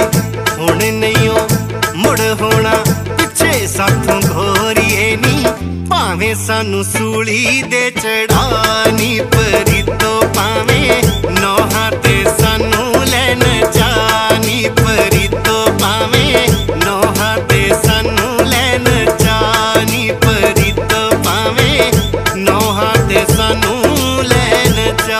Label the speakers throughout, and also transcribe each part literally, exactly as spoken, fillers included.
Speaker 1: हुण नहीं मुड़ होना पिछे साथों घोरिए नी भावें सानू सूली दे चढ़ानी परी तो भावें नौहां ते सानू लैन जानी परी तो भावें नौहां ते सानू लैन जानी परी तो भावें नौहां ते सानू लैन जा।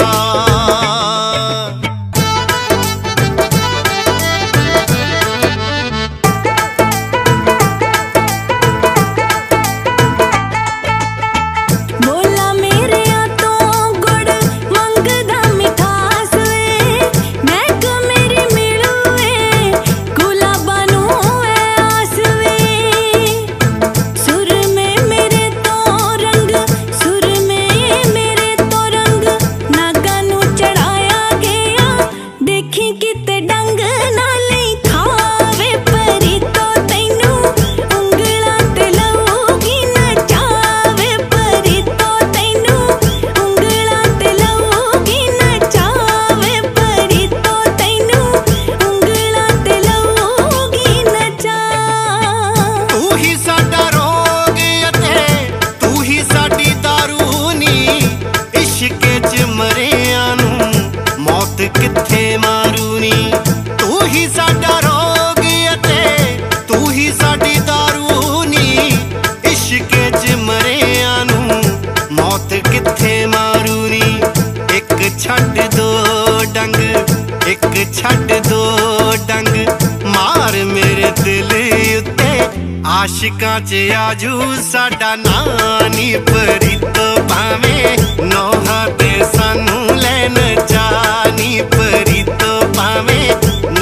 Speaker 1: किथे मारूनी तू ही साडा रोग अते तू ही साडी दारूनी इश्क च मरिया नू मौत किथे मारूनी। एक छड्ड दो डंग एक छड्ड दो डंग मार मेरे दिल उत्ते आशिकां च आजू साडा नानी परी तो भावें नौहां ते सानू लैन जानी परी तो भावें